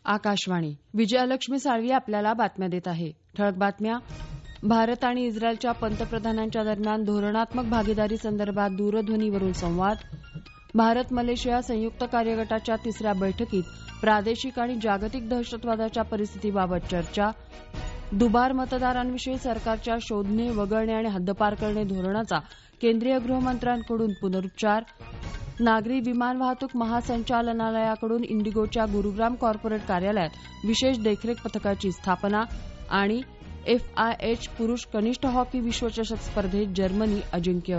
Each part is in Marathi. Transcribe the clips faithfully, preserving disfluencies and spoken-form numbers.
आकाशवाणी. विजयालक्ष्मी साळवी आपल्याला बातम्या देत आहे. ठळक बातम्या. भारत आणि इस्रायलच्या पंतप्रधानांच्या दरम्यान धोरणात्मक भागीदारी संदर्भात दूरध्वनीवरून संवाद. भारत मलेशिया संयुक्त कार्यगटाच्या तिसऱ्या बैठकीत प्रादेशिक आणि जागतिक दहशतवादाच्या परिस्थितीबाबत चर्चा. दुबार मतदारांविषयी सरकारच्या शोधणे, वगळणे आणि हद्दपार करणे धोरणाचा केंद्रीय गृहमंत्र्यांकडून पुनरुच्चार. नागरी विमान वाहतूक महासंचालनालयाकडून इंडिगोच्या गुरुग्राम कॉर्पोरेट कार्यालयात विशेष देखरेख पथकाची स्थापना. आणि एफआयएच पुरुष कनिष्ठ हॉकी विश्वचषक स्पर्धेत जर्मनी अजिंक्य.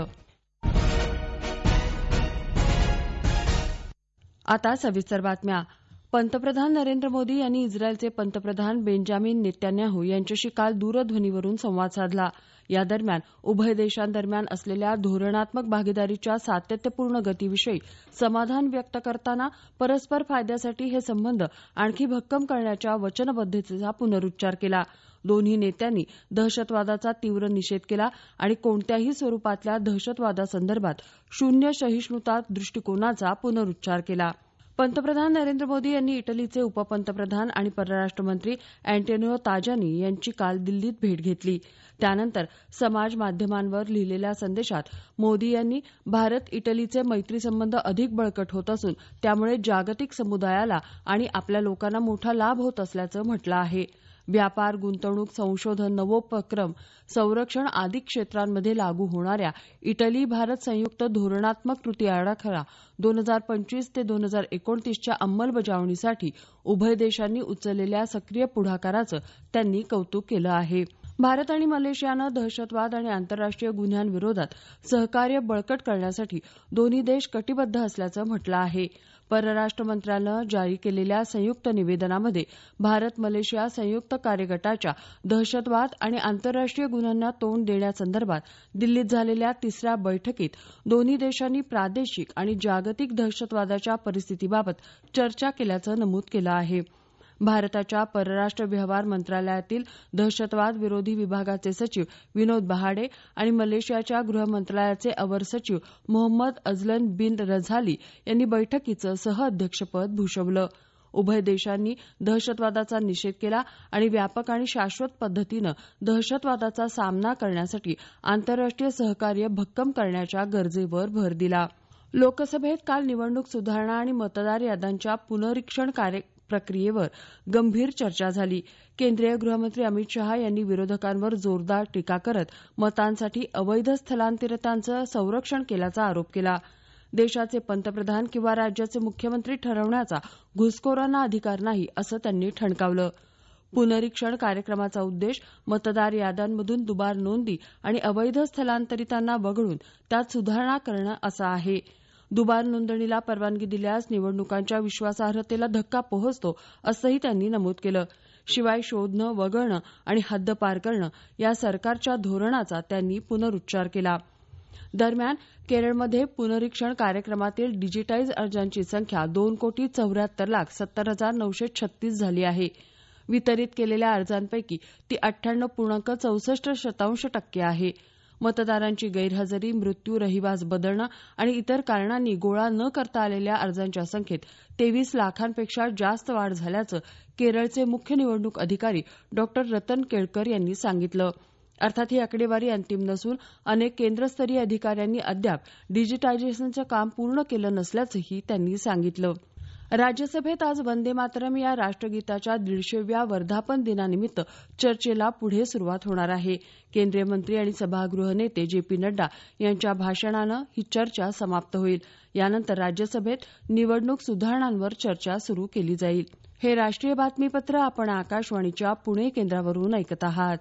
आता सविस्तर बातम्या. पंतप्रधान नरेंद्र मोदी यांनी इस्रायलचे पंतप्रधान बेंजामिन नेत्यान्याहू यांच्याशी काल दूरध्वनीवरून संवाद साधला. या दरम्यान उभय देशांदरम्यान असलेल्या धोरणात्मक भागीदारीच्या सातत्यपूर्ण गतीविषयी समाधान व्यक्त करताना परस्पर फायद्यासाठी हे संबंध आणखी भक्कम करण्याच्या वचनबद्धतेचा पुनरुच्चार केला. दोन्ही नेत्यांनी दहशतवादाचा तीव्र निषेध केला आणि कोणत्याही स्वरूपातल्या दहशतवादासंदर्भात शून्य सहिष्णुता दृष्टिकोनाचा पुनरुच्चार केला. पंतप्रधान नरेंद्र मोदी यांनी इटलीचे उपपंतप्रधान आणि परराष्ट्र मंत्री अँटोनिओ ताजानी यांची काल दिल्लीत भेट घेतली. त्यानंतर समाज माध्यमांवर लिहिलेल्या संदेशात मोदी यांनी भारत इटलीचे मैत्री संबंध अधिक बळकट होत असून त्यामुळे जागतिक समुदायाला आणि आपल्या लोकांना मोठा लाभ होत असल्याचं म्हटलं आहे. व्यापार, गुंतवणूक, संशोधन, नवोपक्रम, संरक्षण आदी क्षेत्रांमध्ये लागू होणाऱ्या इटली भारत संयुक्त धोरणात्मक कृती आराखडा दोन हजार पंचवीस ते दोन हजार एकोणतीसच्या अंमलबजावणीसाठी उभय देशांनी उचललेल्या सक्रिय पुढाकाराचं त्यांनी कौतुक केलं आहे. भारत आणि मलेशियानं दहशतवाद आणि आंतरराष्ट्रीय गुन्ह्यांविरोधात सहकार्य बळकट करण्यासाठी दोन्ही देश कटिबद्ध असल्याचं म्हटलं आहे. परराष्ट्र मंत्रालयानं जारी केलेल्या संयुक्त निवेदनामध्ये भारत मलेशिया संयुक्त कार्यगटाच्या दहशतवाद आणि आंतरराष्ट्रीय गुन्ह्यांना तोंड देण्यासंदर्भात दिल्लीत झालेल्या तिसऱ्या बैठकीत दोन्ही देशांनी प्रादेशिक आणि जागतिक दहशतवादाच्या परिस्थितीबाबत चर्चा केल्याचं नमूद केलं आहे. भारताच्या परराष्ट्र व्यवहार मंत्रालयातील दहशतवाद विरोधी विभागाचे सचिव विनोद बहाडे आणि मलेशियाच्या गृह मंत्रालयाचे अवर सचिव मोहम्मद अझलन बिन रझाली यांनी बैठकीचं सहअध्यक्षपद भूषवलं. उभय देशांनी दहशतवादाचा निषेध केला आणि व्यापक आणि शाश्वत पद्धतीनं दहशतवादाचा सामना करण्यासाठी आंतरराष्ट्रीय सहकार्य भक्कम करण्याच्या गरजेवर भर दिला. लोकसभेत काल निवडणूक सुधारणा आणि मतदार याद्यांच्या पुनरीक्षण कार्य प्रक्रियेवर गंभीर चर्चा झाली. केंद्रीय गृहमंत्री अमित शहा यांनी विरोधकांवर जोरदार टीका करत मतांसाठी अवैध स्थलांतरितांचं संरक्षण केल्याचा आरोप केला. देशाचे पंतप्रधान किंवा राज्याचे मुख्यमंत्री ठरवण्याचा घुसखोरांना अधिकार नाही असं त्यांनी ठणकावलं. पुनरीक्षण कार्यक्रमाचा उद्देश मतदार याद्यांमधून दुबार नोंदी आणि अवैध स्थलांतरितांना वगळून त्यात सुधारणा करणं असा आहे. दुबार नोंदणीला परवानगी दिल्यास निवडणुकांच्या विश्वासार्हतेला धक्का पोहोचतो असंही त्यांनी नमूद केलं. शिवाय शोधणं, वगळणं आणि हद्दपार करणं या सरकारच्या धोरणाचा त्यांनी पुनरुच्चार केला. दरम्यान केरळमध्ये पुनरीक्षण कार्यक्रमातील डिजिटाईज अर्जांची संख्या दोन कोटी चौऱ्याहत्तर लाख सत्तर हजार नऊशे छत्तीस झाली आहे. वितरित केलेल्या अर्जांपैकी ती अठ्ठ्याण्णव पूर्णांक चौसष्ट शतांश टक्के आहे. मतदारांची गैरहजेरी, मृत्यू, रहिवास बदलणं आणि इतर कारणांनी गोळा न करता आलेल्या अर्जांच्या संख्येत तेवीस लाखांपेक्षा जास्त वाढ झाल्याचं केरळचे मुख्य निवडणूक अधिकारी डॉ रतन केळकर यांनी सांगितलं. अर्थात ही आकडेवारी अंतिम नसून अनेक केंद्रस्तरीय अधिकाऱ्यांनी अद्याप डिजिटायझेशनचं काम पूर्ण केलं नसल्याचंही त्यांनी सांगितलं. राज्यसभेत आज वंदे मातरम या राष्ट्रगीताच्या दीडशेव्या वर्धापन दिनानिमित्त चर्चेला पुढे सुरुवात होणार आहे. केंद्रीय मंत्री आणि सभागृह नेते जे पी नड्डा यांच्या भाषणानं ही चर्चा समाप्त होईल. यानंतर राज्यसभेत निवडणूक सुधारणांवर चर्चा सुरू केली जाईल. हे राष्ट्रीय बातमीपत्र आपण आकाशवाणीच्या पुणे केंद्रावरून ऐकत आहात.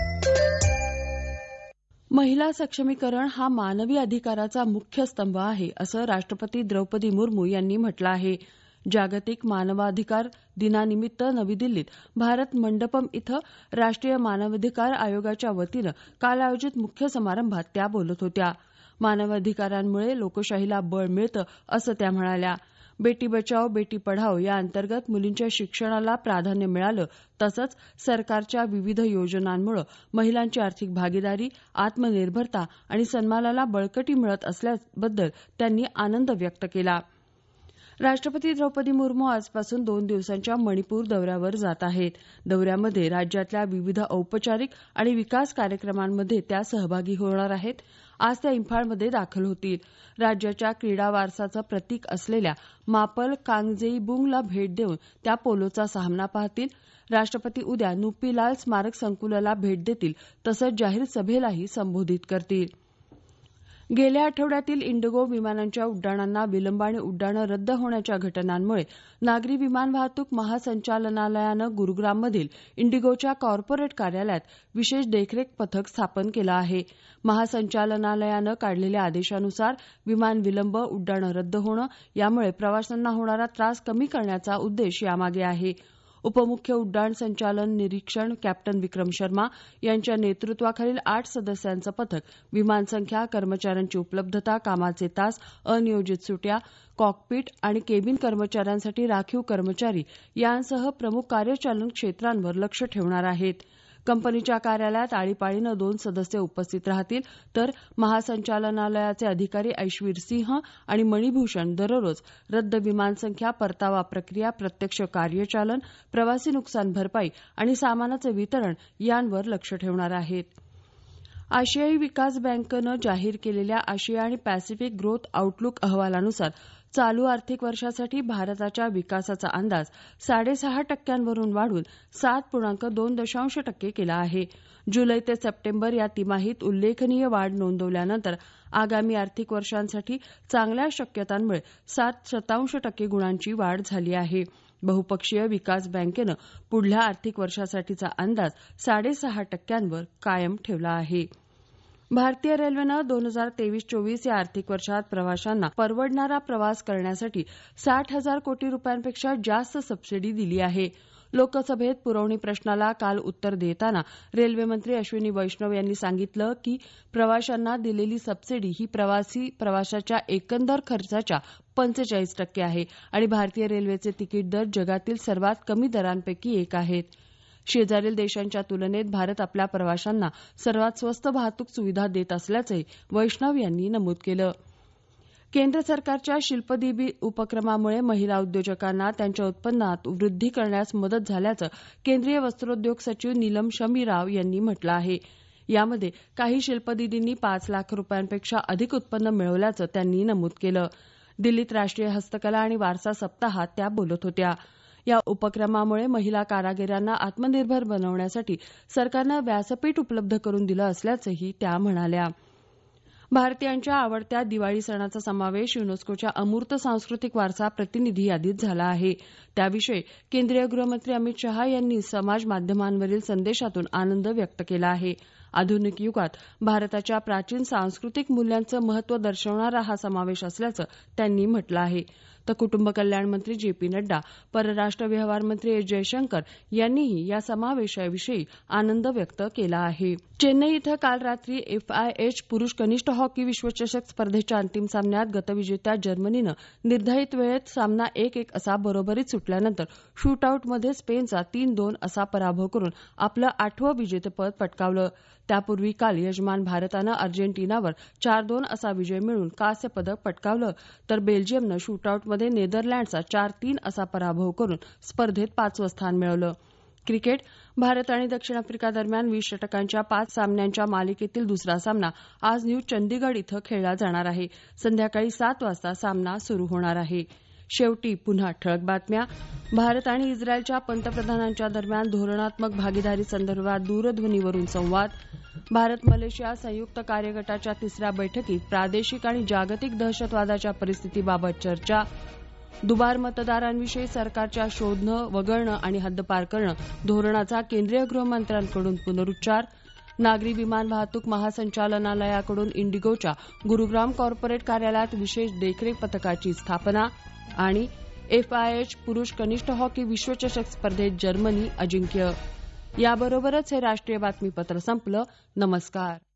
महिला सक्षमीकरण हा मानवी अधिकाराचा मुख्य स्तंभ आहे असं राष्ट्रपती द्रौपदी मुर्मू यांनी म्हटलं आहे. जागतिक मानवाधिकार दिनानिमित्त नवी दिल्लीत भारत मंडपम इथं राष्ट्रीय मानवाधिकार आयोगाच्या वतीनं काल आयोजित मुख्य समारंभात त्या बोलत होत्या. मानवाधिकारांमुळे लोकशाहीला बळ मिळतं असं त्या म्हणाल्या. बेटी बचाओ बेटी पढाओ या अंतर्गत मुलींच्या शिक्षणाला प्राधान्य मिळालं तसंच सरकारच्या विविध योजनांमुळे महिलांची आर्थिक भागीदारी, आत्मनिर्भरता आणि सन्मानाला बळकटी मिळत असल्याबद्दल त्यांनी आनंद व्यक्त केला. राष्ट्रपती द्रौपदी मुर्मू आजपासून दोन दिवसांच्या मणिपूर दौऱ्यावर जात आहेत. दौऱ्यामध्ये राज्यातल्या विविध औपचारिक आणि विकास कार्यक्रमांमध्ये त्या सहभागी होणार आहेत. आज त्या इम्फाळमध्ये दाखल होतील. राज्याच्या क्रीडा वारसाचं प्रतीक असलेल्या मापल कांगजेईबुंगला भेट देऊन त्या पोलोचा सामना पाहतील. राष्ट्रपती उद्या नुप्पीलाल स्मारक संकुलाला भेट देतील तसंच जाहीर सभेलाही संबोधित करतील. गेल्या आठवड्यातील इंडिगो विमानांच्या उड्डाणांना विलंब आणि उड्डाणं रद्द होण्याच्या घटनांमुळे नागरी विमान वाहतूक महासंचालनालयानं गुरुग्राममधील इंडिगोच्या कॉर्पोरेट कार्यालयात विशेष देखरेख पथक स्थापन केलं आहे. महासंचालनालयानं काढलेल्या आदेशानुसार विमान विलंब, उड्डाणं रद्द होणं यामुळे प्रवाशांना होणारा त्रास कमी करण्याचा उद्देश यामागे आहे. उपमुख्य उड्डाण संचालन निरीक्षण कॅप्टन विक्रम शर्मा यांच्या नेतृत्वाखालील आठ सदस्यांचं पथक विमानसंख्या, कर्मचाऱ्यांची उपलब्धता, कामाचे तास, अनियोजित सुट्या, कॉकपिट आणि केबिन कर्मचाऱ्यांसाठी राखीव कर्मचारी यांसह प्रमुख कार्यचालन क्षेत्रांवर लक्ष ठेवणार आहेत. कंपनीच्या कार्यालयात आळीपाळीनं दोन सदस्य उपस्थित राहतील तर महासंचालनालयाचे अधिकारी ऐशवीर सिंह आणि मणिभूषण दररोज रद्द विमानसंख्या, परतावा प्रक्रिया, प्रत्यक्ष कार्यचालन, प्रवासी नुकसान भरपाई आणि सामानाचं वितरण यांवर लक्ष ठेवणार आहेत. आशियाई विकास बँकेनं जाहीर केलेल्या आशिया आणि पॅसिफिक ग्रोथ आउटलुक अहवालानुसार चालू आर्थिक वर्षासाठी भारताच्या विकासाचा अंदाज साडेसहा टक्क्यांवरून वाढून सात पूर्णांक दोन दशांश टक्के केला आहे. जुलै ते सप्टेंबर या तिमाहीत उल्लेखनीय वाढ नोंदवल्यानंतर आगामी आर्थिक वर्षांसाठी चांगल्या शक्यतांमुळे सात शतांश टक्के गुणांची वाढ झाली आहे. बहुपक्षीय विकास बँकेनं पुढल्या आर्थिक वर्षासाठीचा अंदाज साडेसहा टक्क्यांवर कायम ठेवला आहे. भारतीय रेल्वेनं दोन हजार तेवीस चोवीस या आर्थिक वर्षात प्रवाशांना परवडणारा प्रवास करण्यासाठी साठ हजार कोटी रुपयांपेक्षा जास्त सबसिडी दिली आहे. लोकसभेत पुरवणी प्रश्नाला काल उत्तर देताना रेल्वेमंत्री अश्विनी वैष्णव यांनी सांगितलं की प्रवाशांना दिलेली सबसिडी ही प्रवासी प्रवासाच्या एकंदर खर्चाच्या पंचेचाळीस टक्के आहे आणि भारतीय रेल्वेचे तिकीट दर जगातील सर्वात कमी दरांपैकी एक आहेत. शेजारील देशांच्या तुलनेत भारत आपल्या प्रवाशांना सर्वात स्वस्त वाहतूक सुविधा देत असल्याचंही वैष्णव यांनी नमूद केलं. केंद्र सरकारच्या शिल्पदीदी उपक्रमामुळे महिला उद्योजकांना त्यांच्या उत्पन्नात वृद्धी करण्यास मदत झाल्याचं केंद्रीय वस्त्रोद्योग सचिव नीलम शमी राव यांनी म्हटलं आहे. यामध्ये काही शिल्पदीदींनी पाच लाख रुपयांपेक्षा अधिक उत्पन्न मिळवल्याचं त्यांनी नमूद केलं. दिल्लीत राष्ट्रीय हस्तकला आणि वारसा सप्ताहात त्या बोलत होत्या. या उपक्रमामुळे महिला कारागिरांना आत्मनिर्भर बनवण्यासाठी सरकारनं व्यासपीठ उपलब्ध करून दिलं असल्याचंही त्या म्हणाल्या. भारतीयांच्या आवडत्या दिवाळी सणाचा समावेश युनेस्कोच्या अमूर्त सांस्कृतिक वारसा प्रतिनिधी यादीत झाला आहे. त्याविषयी केंद्रीय गृहमंत्री अमित शहा यांनी समाज माध्यमांवरील संदेशातून आनंद व्यक्त केला आहे. आधुनिक युगात भारताच्या प्राचीन सांस्कृतिक मूल्यांचं महत्त्व दर्शवणारा हा समावेश असल्याचं त्यांनी म्हटलं आहे. तर कुटुंब कल्याण मंत्री जे पी नड्डा, परराष्ट्र व्यवहार मंत्री एस जयशंकर यांनीही या समावेशाविषयी आनंद व्यक्त केला आहे. चेन्नई इथं काल रात्री एफ आय एच पुरुष कनिष्ठ हॉकी विश्वचषक स्पर्धेच्या अंतिम सामन्यात गतविजेत्या जर्मनीनं निर्धारित वेळेत सामना एक एक असा बरोबरीत सुटल्यानंतर शूटआऊटमध्ये स्पेनचा तीन दोन असा पराभव करून आपलं आठवं विजेतेपद पटकावलं. त्यापूर्वी काल यजमान भारतानं अर्जेंटिनावर चार दोन असा विजय मिळवून कांस्य पदक पटकावलं तर बेल्जियमनं शूटआऊटमध्ये नेदरलँडचा चार तीन असा पराभव करून स्पर्धेत पाचवं स्थान मिळवलं. क्रिकेट भारत आणि दक्षिण आफ्रिका दरम्यान वीस षटकांच्या पाच सामन्यांच्या मालिकेतील दुसरा सामना आज न्यू चंदीगड इथं खेळला जाणार आहे. संध्याकाळी सात वाजता सामना सुरू होणार आहे. शेवटी पुन्हा ठळक बातम्या. भारत आणि इस्रायलच्या पंतप्रधानांच्या दरम्यान धोरणात्मक भागीदारी संदर्भात दूरध्वनीवरून संवाद. भारत मलेशिया संयुक्त कार्यगटाच्या तिसऱ्या बैठकीत प्रादेशिक आणि जागतिक दहशतवादाच्या परिस्थितीबाबत चर्चा. दुबार मतदारांविषयी सरकारच्या शोधणं, वगळणं आणि हद्दपार करणं धोरणाचा केंद्रीय गृहमंत्र्यांकडून पुनरुच्चार. नागरी विमान वाहतूक महासंचालनालयाकडून इंडिगोच्या गुरुग्राम कॉर्पोरेट कार्यालयात विशेष देखरेख पथकाची स्थापना. आणि एफ आय एच पुरुष कनिष्ठ हॉकी विश्वचषक स्पर्धेत जर्मनी अजिंक्य. याबरोबरच हे राष्ट्रीय बातमीपत्र संपलं. नमस्कार.